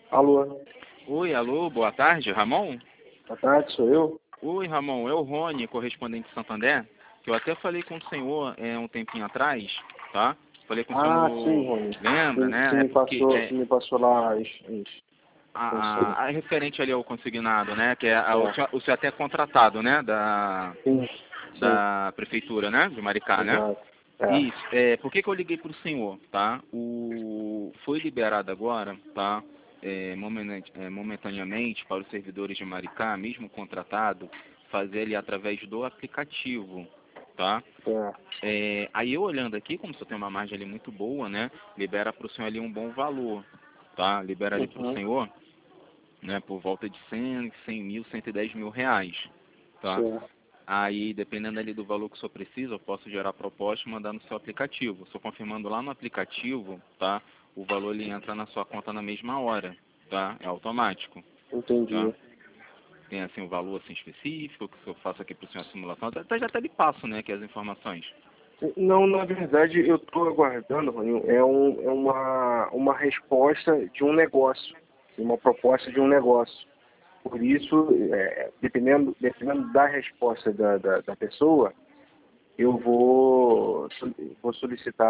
Alô, Oi, alô, boa tarde, Ramon? boa tarde, sou eu? Oi, Ramon, é o Rony, correspondente de Santander, que eu até falei com o senhor um tempinho atrás, tá? Falei com o Ah, sim, senhor, Rony. lembra, Você né? É me porque passou, você me passou lá isso. a referente ali ao consignado, né? Que é É, o senhor até é contratado, né? sim, sim, Da prefeitura, né? De Maricá, né? exato. É, Isso. Por que que eu liguei para o senhor, tá? Foi liberado agora, tá? Momentaneamente para os servidores de Maricá, mesmo contratado, fazer ele através do aplicativo, tá? é. Aí eu olhando aqui, como o senhor tem uma margem ali muito boa, né? Libera para o senhor ali um bom valor, tá? Libera ali para o Uhum, senhor, né? Por volta de 100 mil, 110 mil reais, tá? certo. Aí, dependendo ali do valor que o senhor precisa, eu posso gerar proposta e mandar no seu aplicativo. Só confirmando lá no aplicativo, tá? O valor ele entra na sua conta na mesma hora, tá? É automático, tá? Entendi. Tem assim um valor assim específico que eu faço aqui para o senhor a simulação. Já até lhe passo, né, aqui as informações. Não, na verdade, eu estou aguardando, Rony, uma resposta de um negócio, uma proposta de um negócio. Por isso, dependendo da resposta da pessoa, eu vou solicitar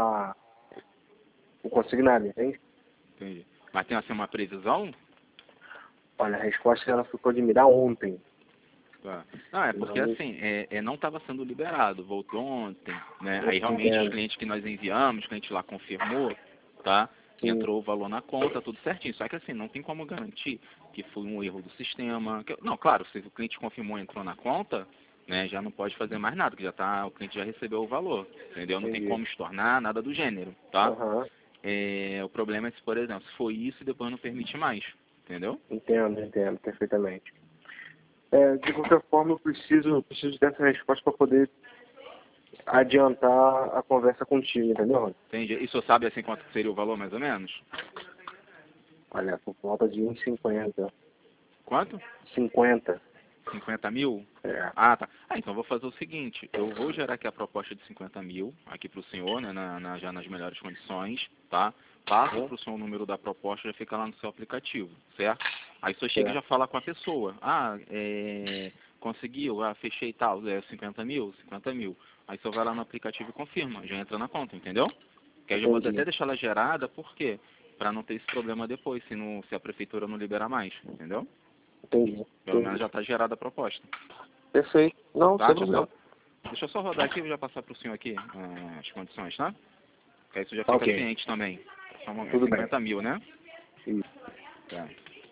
o consignado, entende? Entendi. Mas tem assim uma previsão? Olha, a resposta ela ficou de me dar ontem. Tá. Não, é porque Não, assim, não estava sendo liberado, voltou ontem, né? Aí realmente os entendo. clientes que nós enviamos, o cliente lá confirmou, tá? Sim, Entrou o valor na conta, tudo certinho. Só que assim, não tem como garantir que foi um erro do sistema. Não, claro, se o cliente confirmou e entrou na conta, né, já não pode fazer mais nada, que o cliente já recebeu o valor, entendeu? Não tem entendi. como estornar nada do gênero, tá? Aham, O problema é se, por exemplo, se foi isso e depois não permite mais, entendeu? entendo perfeitamente. De qualquer forma, eu preciso dessa resposta para poder adiantar a conversa contigo, entendeu? Entende? E o senhor sabe assim quanto seria o valor mais ou menos? Olha, por volta de 1,50. Quanto? 50. 50 mil? É, Ah, tá. Então eu vou fazer o seguinte, eu vou gerar aqui a proposta de 50 mil, aqui para o senhor, né, já nas melhores condições, tá? Passo uhum, para o senhor o número da proposta, já fica lá no seu aplicativo, certo? Aí o senhor chega e já certo, fala com a pessoa, conseguiu, fechei e tal, 50 mil, 50 mil. Aí o senhor vai lá no aplicativo e confirma, já entra na conta, entendeu? Que aí eu vou até entendi, deixar ela gerada, por quê? Para não ter esse problema depois, se a prefeitura não liberar mais, entendeu? Pelo menos entendi. já está gerada a proposta. Perfeito. Não, Tá? sem problema. Deixa eu só rodar aqui e já passar para o senhor aqui as condições, tá? Que aí você já Tá fica ok, ciente também. É tudo bem. 50 mil, né? Isso. Tá.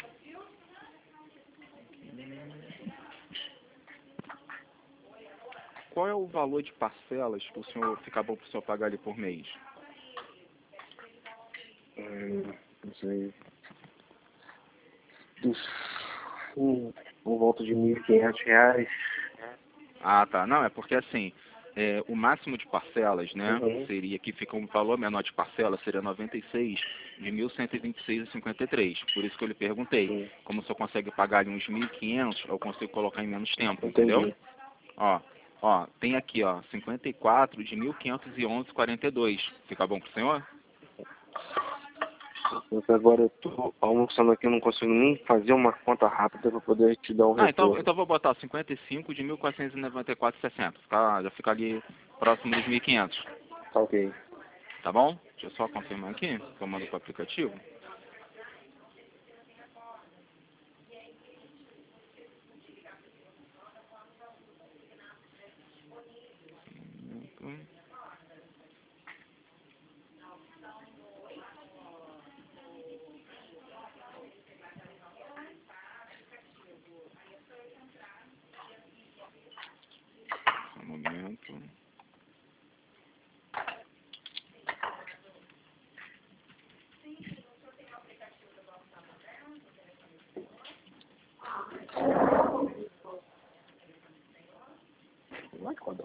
Qual é o valor de parcelas que o senhor fica bom para o senhor pagar ali por mês? Não sei. Dos, por volta de R$ 1.500. Ah, tá. Não, é porque assim, o máximo de parcelas, né, Uhum, seria que fica um valor menor de parcela, seria 96 de 1.126,53. Por isso que eu lhe perguntei, sim, como o senhor consegue pagar ali uns 1.500, eu consigo colocar em menos tempo, entendeu? entendi. Ó, tem aqui, 54 de 1.511,42. Fica bom pro senhor? Porque agora eu tô almoçando aqui, eu não consigo nem fazer uma conta rápida para poder te dar um Ah, então, retorno. então eu vou botar 55 de 1.494,60. Já fica ali próximo dos 1.500. Tá ok. Tá bom? Deixa eu só confirmar aqui, que eu mando pro aplicativo. Só um momento. Vai, Codó.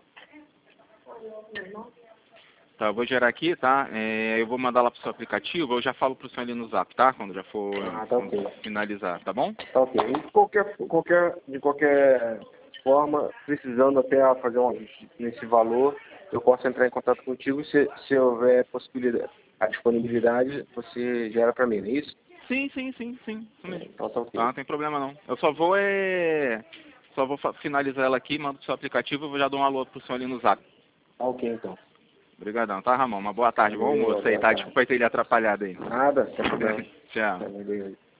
Tá, eu vou gerar aqui, tá? Eu vou mandar lá pro seu aplicativo, eu já falo pro senhor ali no zap, tá? Quando já for Ah, tá quando ok. finalizar, tá bom? Tá ok. E de qualquer forma, precisando até fazer um ajuste nesse valor, eu posso entrar em contato contigo se houver possibilidade, a disponibilidade, você gera para mim, não é isso? Sim, sim, sim, sim. Isso mesmo. Então tá ok. Tá, não tem problema não. Eu só vou finalizar ela aqui, mando o seu aplicativo e já dou um alô pro senhor ali no zap. Tá ok, então. Obrigadão, tá, Ramon? Uma boa tarde, bom Valeu, almoço aí, boa tá? tarde. Desculpa aí ter lhe atrapalhado aí. Nada, sem problema. Tchau. Valeu.